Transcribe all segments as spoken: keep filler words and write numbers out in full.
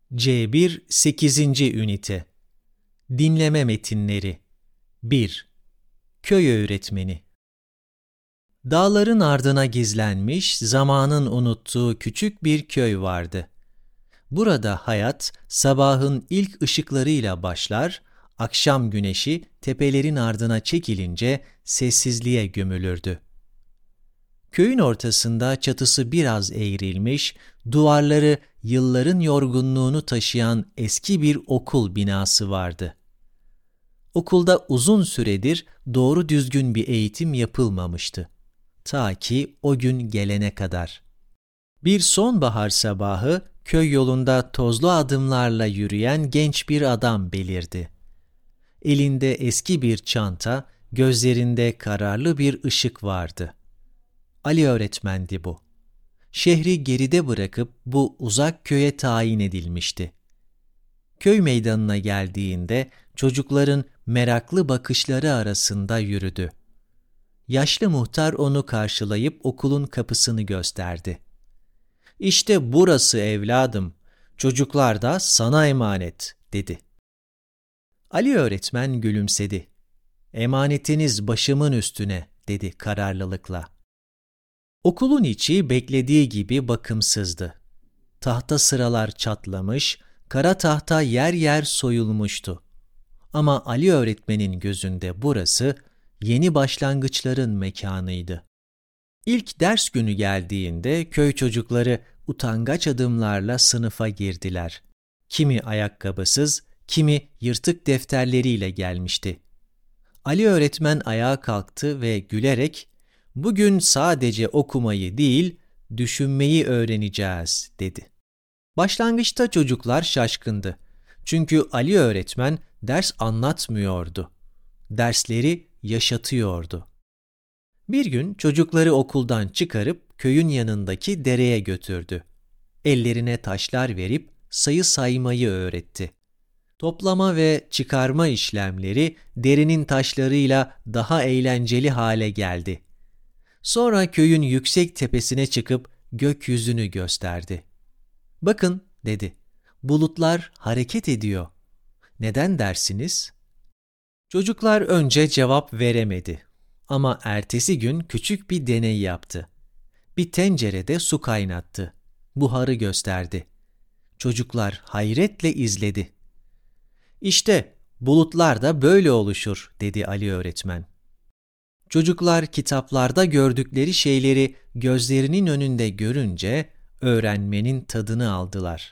C bir sekizinci Ünite Dinleme Metinleri bir. Köy Öğretmeni. Dağların ardına gizlenmiş, zamanın unuttuğu küçük bir köy vardı. Burada hayat sabahın ilk ışıklarıyla başlar, akşam güneşi tepelerin ardına çekilince sessizliğe gömülürdü. Köyün ortasında çatısı biraz eğrilmiş, duvarları yılların yorgunluğunu taşıyan eski bir okul binası vardı. Okulda uzun süredir doğru düzgün bir eğitim yapılmamıştı. Ta ki o gün gelene kadar. Bir sonbahar sabahı köy yolunda tozlu adımlarla yürüyen genç bir adam belirdi. Elinde eski bir çanta, gözlerinde kararlı bir ışık vardı. Ali öğretmendi bu. Şehri geride bırakıp bu uzak köye tayin edilmişti. Köy meydanına geldiğinde çocukların meraklı bakışları arasında yürüdü. Yaşlı muhtar onu karşılayıp okulun kapısını gösterdi. "İşte burası evladım, çocuklar da sana emanet," dedi. Ali öğretmen gülümsedi. "Emanetiniz başımın üstüne," dedi kararlılıkla. Okulun içi beklediği gibi bakımsızdı. Tahta sıralar çatlamış, kara tahta yer yer soyulmuştu. Ama Ali öğretmenin gözünde burası yeni başlangıçların mekanıydı. İlk ders günü geldiğinde köy çocukları utangaç adımlarla sınıfa girdiler. Kimi ayakkabısız, kimi yırtık defterleriyle gelmişti. Ali öğretmen ayağa kalktı ve gülerek, "Bugün sadece okumayı değil, düşünmeyi öğreneceğiz," dedi. Başlangıçta çocuklar şaşkındı. Çünkü Ali öğretmen ders anlatmıyordu. Dersleri yaşatıyordu. Bir gün çocukları okuldan çıkarıp köyün yanındaki dereye götürdü. Ellerine taşlar verip sayı saymayı öğretti. Toplama ve çıkarma işlemleri derenin taşlarıyla daha eğlenceli hale geldi. Sonra köyün yüksek tepesine çıkıp gökyüzünü gösterdi. "Bakın," dedi, "bulutlar hareket ediyor. Neden dersiniz?" Çocuklar önce cevap veremedi. Ama ertesi gün küçük bir deney yaptı. Bir tencerede su kaynattı. Buharı gösterdi. Çocuklar hayretle izledi. "İşte bulutlar da böyle oluşur," dedi Ali öğretmen. Çocuklar kitaplarda gördükleri şeyleri gözlerinin önünde görünce öğrenmenin tadını aldılar.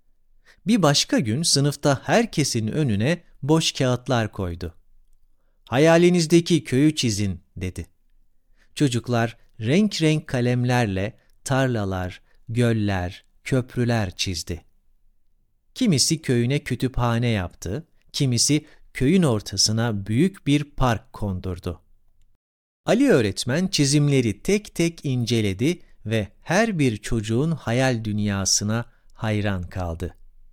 Bir başka gün sınıfta herkesin önüne boş kağıtlar koydu. "Hayalinizdeki köyü çizin," dedi. Çocuklar renk renk kalemlerle tarlalar, göller, köprüler çizdi. Kimisi köyüne kütüphane yaptı, kimisi köyün ortasına büyük bir park kondurdu. Ali öğretmen çizimleri tek tek inceledi ve her bir çocuğun hayal dünyasına hayran kaldı.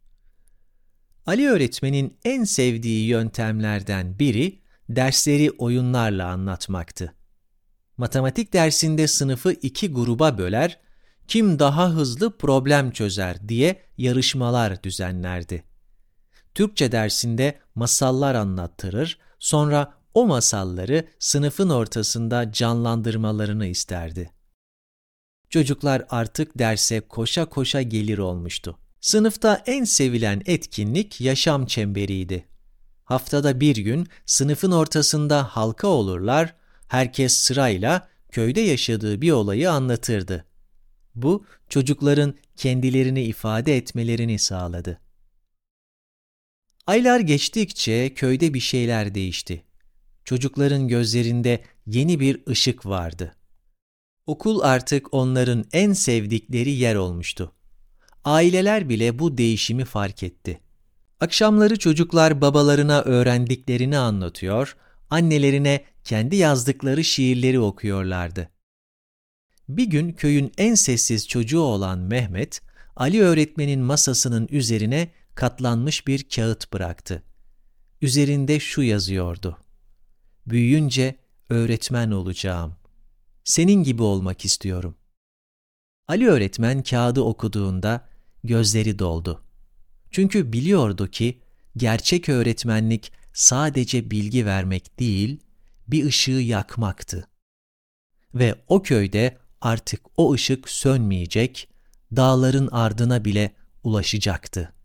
Ali öğretmenin en sevdiği yöntemlerden biri dersleri oyunlarla anlatmaktı. Matematik dersinde sınıfı iki gruba böler, kim daha hızlı problem çözer diye yarışmalar düzenlerdi. Türkçe dersinde masallar anlattırır, sonra o masalları sınıfın ortasında canlandırmalarını isterdi. Çocuklar artık derse koşa koşa gelir olmuştu. Sınıfta en sevilen etkinlik yaşam çemberiydi. Haftada bir gün sınıfın ortasında halka olurlar, herkes sırayla köyde yaşadığı bir olayı anlatırdı. Bu, çocukların kendilerini ifade etmelerini sağladı. Aylar geçtikçe köyde bir şeyler değişti. Çocukların gözlerinde yeni bir ışık vardı. Okul artık onların en sevdikleri yer olmuştu. Aileler bile bu değişimi fark etti. Akşamları çocuklar babalarına öğrendiklerini anlatıyor, annelerine kendi yazdıkları şiirleri okuyorlardı. Bir gün köyün en sessiz çocuğu olan Mehmet, Ali öğretmenin masasının üzerine katlanmış bir kağıt bıraktı. Üzerinde şu yazıyordu: "Büyüyünce öğretmen olacağım. Senin gibi olmak istiyorum." Ali öğretmen kağıdı okuduğunda gözleri doldu. Çünkü biliyordu ki gerçek öğretmenlik sadece bilgi vermek değil, bir ışığı yakmaktı. Ve o köyde artık o ışık sönmeyecek, dağların ardına bile ulaşacaktı.